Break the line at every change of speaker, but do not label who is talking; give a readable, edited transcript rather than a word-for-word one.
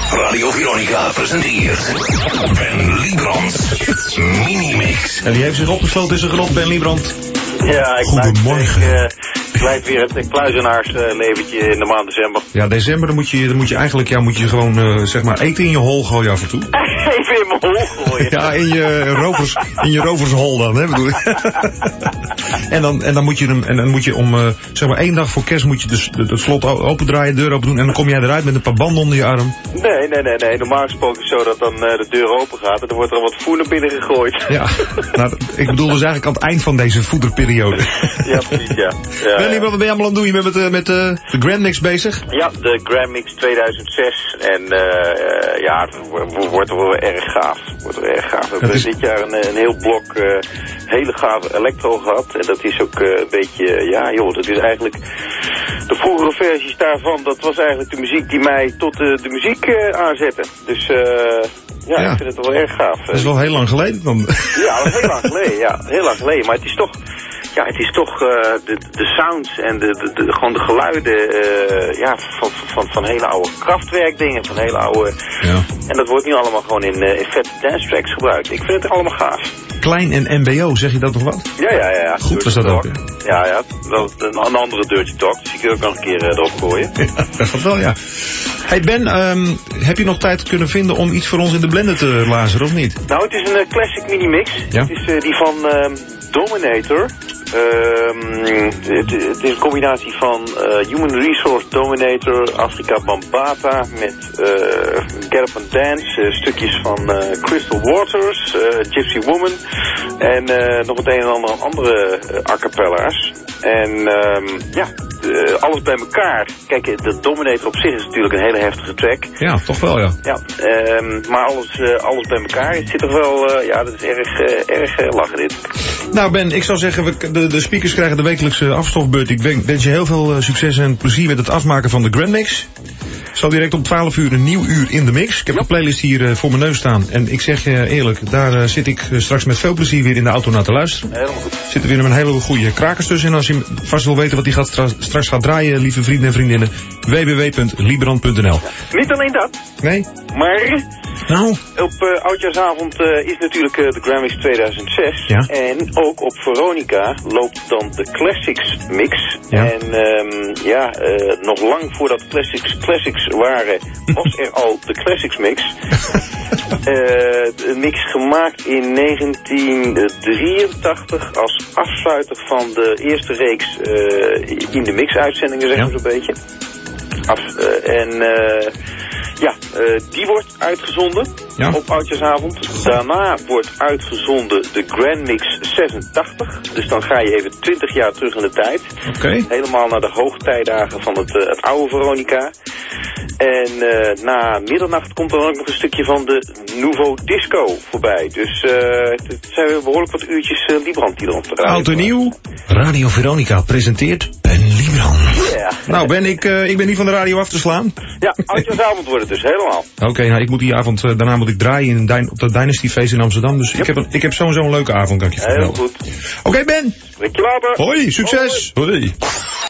Radio Veronica presenteert Ben Liebrand Minimix.
En die heeft zich opgesloten in zijn grot, Ben Liebrand.
Ja,
Goedemorgen.
Ik leid weer het kluizenaarsleventje in de maand december.
Ja, december, dan moet je eigenlijk gewoon zeg maar eten in je hol gooien af en toe.
Even in mijn hol gooien.
Ja, in je rovershol dan, hè, bedoel ik. en dan moet je om, zeg maar 1 dag voor kerst moet je dus het slot opendraaien, de deur open doen en dan kom jij eruit met een paar banden onder je arm.
Nee. Normaal gesproken is het zo dat dan de deur open gaat en dan wordt er wat voer naar binnen gegooid.
Ja, nou, ik bedoel dus eigenlijk aan het eind van deze voederperiode.
Ja, precies, ja.
Ben, wat ben je allemaal aan het doen? Je bent met de Grand Mix bezig?
Ja, de Grand Mix 2006 en ja, het wordt wel erg gaaf. We hebben dit jaar een heel blok hele gave electro gehad en dat is ook een beetje, ja joh, dat is eigenlijk de vroegere versies daarvan, dat was eigenlijk de muziek die mij tot de muziek aanzette. Dus ja, ik vind het wel erg gaaf.
Dat is wel heel lang geleden dan.
Ja, dat is heel lang geleden, ja, heel lang geleden, maar het is toch... Ja, het is toch de sounds en gewoon de geluiden van hele oude kraftwerkdingen, van hele oude... Ja. En dat wordt nu allemaal gewoon in vette dance tracks gebruikt. Ik vind het allemaal gaaf. Klein en MBO,
zeg je dat toch wat?
Ja.
Goed was dat ook, hè?
Ja, wel een andere Dirty Talk, dus die kun je ook nog een keer erop gooien.
Ja, dat gaat wel, ja. Hey Ben, heb je nog tijd kunnen vinden om iets voor ons in de blender te lazeren, of niet?
Nou, het is een classic mini-mix. Ja? Het is die van Dominator. Het is een combinatie van Human Resource Dominator, Afrika Bambata met Get Up and Dance, stukjes van Crystal Waters, Gypsy Woman en nog het een en ander andere a cappella's. En alles bij elkaar. Kijk, de Dominator op zich is natuurlijk een hele heftige track.
Ja, toch wel, ja.
Ja, maar alles bij elkaar. Het zit toch wel, dat is erg lachen dit.
Nou Ben, ik zou zeggen, de speakers krijgen de wekelijkse afstofbeurt. Ik wens je heel veel succes en plezier met het afmaken van de Grand Mix. Zo direct om 12 uur een nieuw uur in de mix. Ik heb een playlist hier voor mijn neus staan. En ik zeg je eerlijk, daar zit ik straks met veel plezier weer in de auto naar te luisteren.
Helemaal goed.
Zitten weer met een hele goede krakers tussen. En als je vast wil weten wat die straks gaat draaien, lieve vrienden en vriendinnen, www.liebrand.nl.
Ja. Niet alleen dat.
Nee.
Maar...
Nou?
Op Oudjaarsavond is natuurlijk de Grand Mix 2006.
Ja.
En ook op Veronica loopt dan de Classics Mix.
Ja.
En nog lang voordat Classics waren, was er al de Classics Mix. Een mix gemaakt in 1983 als afsluiter van de eerste reeks in de mix-uitzendingen, zeg maar zo'n beetje. Die wordt uitgezonden op Oudjaarsavond. Daarna wordt uitgezonden de Grand Mix 86. Dus dan ga je even 20 jaar terug in de tijd.
Okay.
Helemaal naar de hoogtijdagen van het oude Veronica. En na middernacht komt er ook nog een stukje van de Nouveau Disco voorbij. Dus het zijn weer behoorlijk wat uurtjes Liebrand die erop te draaien.
Oud en nieuw. Radio Veronica presenteert Ben Liebrand. Yeah. Nou Ben, ik ben niet van de radio af te slaan.
Ja, Oudjaarsavond wordt het dus helemaal.
Oké, nou ik moet die avond, daarna moet ik draaien op dat Dynasty Feest in Amsterdam. Dus ik heb sowieso een leuke avond, kan ik je vertellen.
Heel goed.
Oké Ben.
Spreek je later.
Hoi, succes. Hoi.